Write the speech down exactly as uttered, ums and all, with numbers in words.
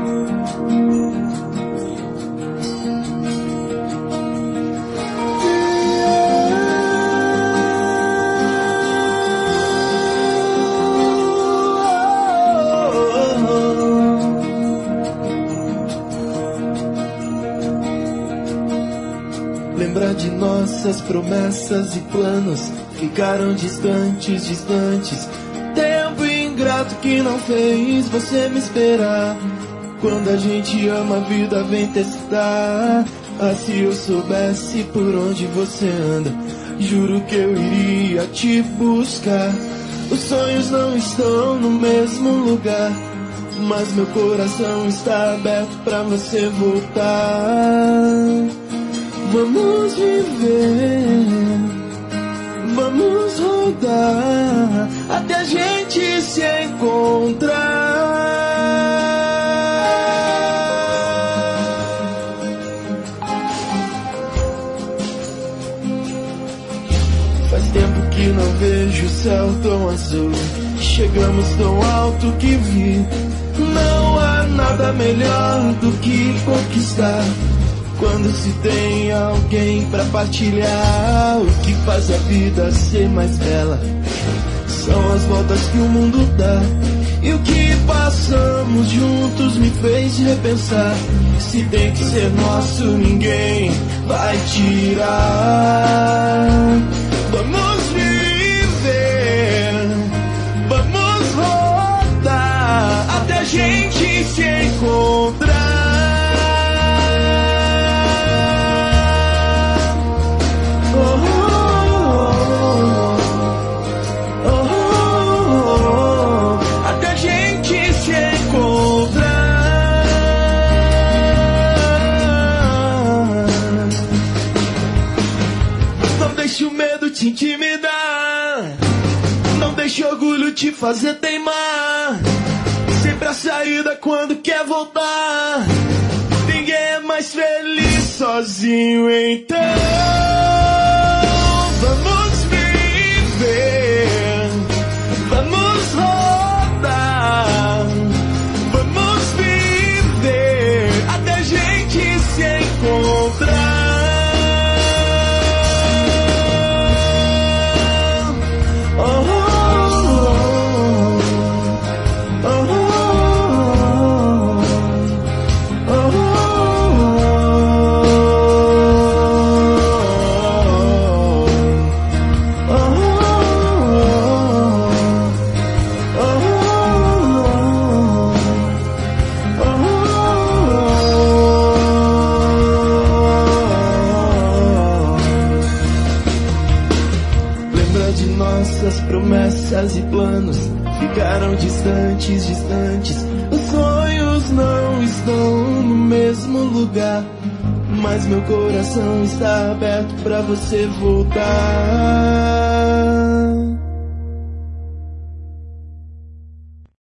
Lembra de nossas promessas e planos, ficaram distantes, distantes. Tempo ingrato que não fez você me esperar. Quando a gente ama, a vida vem testar. Ah, se eu soubesse por onde você anda, juro que eu iria te buscar. Os sonhos não estão no mesmo lugar, mas meu coração está aberto pra você voltar. Vamos viver, vamos rodar até a gente se encontrar. Faz tempo que não vejo o céu tão azul, chegamos tão alto que vi. Não há nada melhor do que conquistar quando se tem alguém pra partilhar. O que faz a vida ser mais bela são as voltas que o mundo dá. E o que passamos juntos me fez repensar. Se tem que ser nosso, ninguém vai tirar. Vamos viver, vamos rodar até a gente se encontrar. Deixa o medo te intimidar, não deixa o orgulho te fazer teimar. Sempre a saída quando quer voltar. Ninguém é mais feliz sozinho, então vamos viver, vamos rodar, vamos viver até a gente se encontrar. Nossas promessas e planos ficaram distantes, distantes. Os sonhos não estão no mesmo lugar, mas meu coração está aberto pra você voltar.